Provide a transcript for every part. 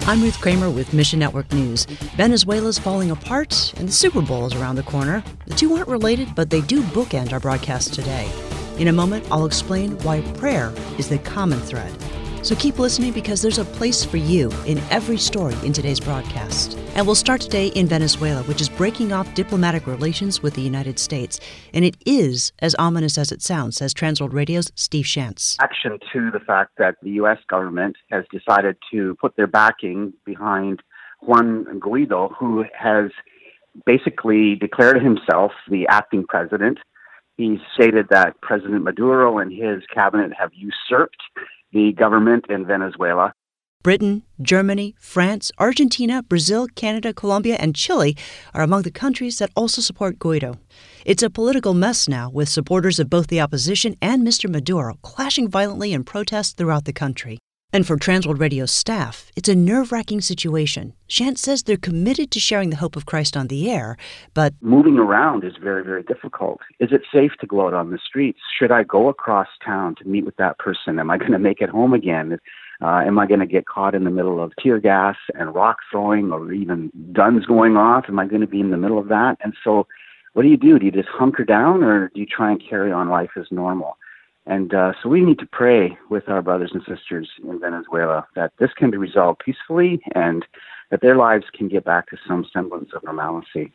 I'm Ruth Kramer with Mission Network News. Venezuela's falling apart, and the Super Bowl is around the corner. The two aren't related, but they do bookend our broadcast today. In a moment, I'll explain why prayer is the common thread. So keep listening because there's a place for you in every story in today's broadcast. And we'll start today in Venezuela, which is breaking off diplomatic relations with the United States. And it is as ominous as it sounds, says Transworld Radio's Steve Shantz. Action to the fact that the U.S. government has decided to put their backing behind Juan Guaido, who has basically declared himself the acting president. He stated that President Maduro and his cabinet have usurped the government in Venezuela. Britain, Germany, France, Argentina, Brazil, Canada, Colombia, and Chile are among the countries that also support Guaido. It's a political mess now, with supporters of both the opposition and Mr. Maduro clashing violently in protests throughout the country. And for Transworld Radio's staff, it's a nerve-wracking situation. Shantz says they're committed to sharing the hope of Christ on the air, but moving around is very, very difficult. Is it safe to go out on the streets? Should I go across town to meet with that person? Am I going to make it home again? Am I going to get caught in the middle of tear gas and rock throwing or even guns going off? Am I going to be in the middle of that? And so what do? Do you just hunker down, or do you try and carry on life as normal? And so we need to pray with our brothers and sisters in Venezuela that this can be resolved peacefully and that their lives can get back to some semblance of normalcy.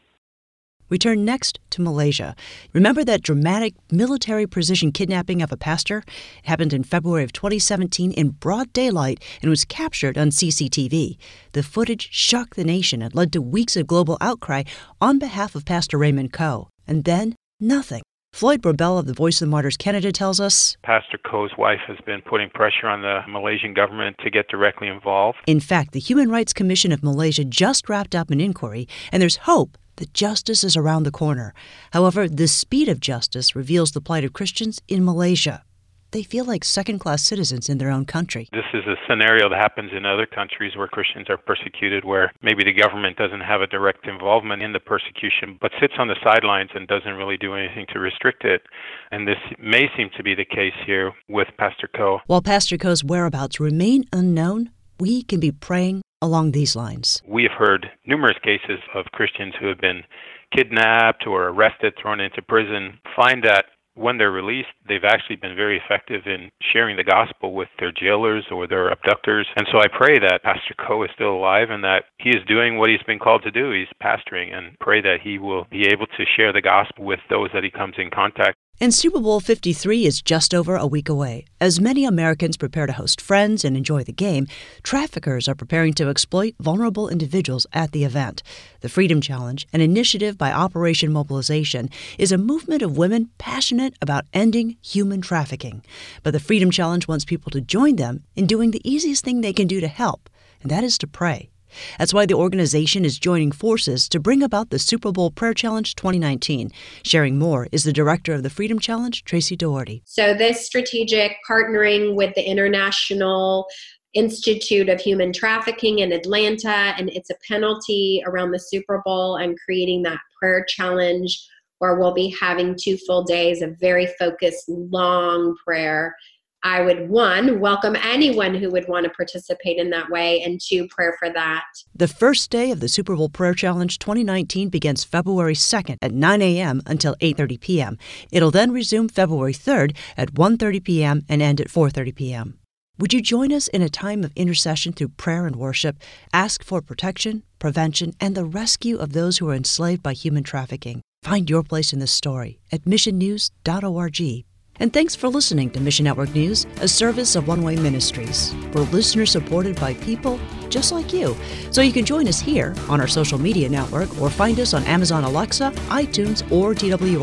We turn next to Malaysia. Remember that dramatic military precision kidnapping of a pastor? It happened in February of 2017 in broad daylight and was captured on CCTV. The footage shocked the nation and led to weeks of global outcry on behalf of Pastor Raymond Koh. And then, nothing. Floyd Brabell of the Voice of the Martyrs Canada tells us, Pastor Koh's wife has been putting pressure on the Malaysian government to get directly involved. In fact, the Human Rights Commission of Malaysia just wrapped up an inquiry, and there's hope that justice is around the corner. However, the speed of justice reveals the plight of Christians in Malaysia. They feel like second-class citizens in their own country. This is a scenario that happens in other countries where Christians are persecuted, where maybe the government doesn't have a direct involvement in the persecution, but sits on the sidelines and doesn't really do anything to restrict it. And this may seem to be the case here with Pastor Koh. While Pastor Koh's whereabouts remain unknown, we can be praying along these lines. We have heard numerous cases of Christians who have been kidnapped or arrested, thrown into prison, find that when they're released, they've actually been very effective in sharing the gospel with their jailers or their abductors. And so I pray that Pastor Koh is still alive and that he is doing what he's been called to do. He's pastoring, and pray that he will be able to share the gospel with those that he comes in contact. And Super Bowl 53 is just over a week away. As many Americans prepare to host friends and enjoy the game, traffickers are preparing to exploit vulnerable individuals at the event. The Freedom Challenge, an initiative by Operation Mobilization, is a movement of women passionate about ending human trafficking. But the Freedom Challenge wants people to join them in doing the easiest thing they can do to help, and that is to pray. That's why the organization is joining forces to bring about the Super Bowl Prayer Challenge 2019. Sharing more is the director of the Freedom Challenge, Tracy Doherty. So this strategic partnering with the International Institute of Human Trafficking in Atlanta, and it's a penalty around the Super Bowl, and creating that prayer challenge where we'll be having 2 full days of very focused, long prayer. I would, 1, welcome anyone who would want to participate in that way, and 2, prayer for that. The first day of the Super Bowl Prayer Challenge 2019 begins February 2nd at 9 a.m. until 8:30 p.m. It'll then resume February 3rd at 1:30 p.m. and end at 4:30 p.m. Would you join us in a time of intercession through prayer and worship? Ask for protection, prevention, and the rescue of those who are enslaved by human trafficking. Find your place in this story at missionnews.org. And thanks for listening to Mission Network News, a service of One Way Ministries. We're listeners supported by people just like you. So you can join us here on our social media network or find us on Amazon Alexa, iTunes, or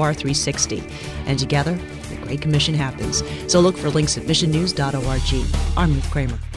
TWR360. And together, the Great Commission happens. So look for links at missionnews.org. I'm Ruth Kramer.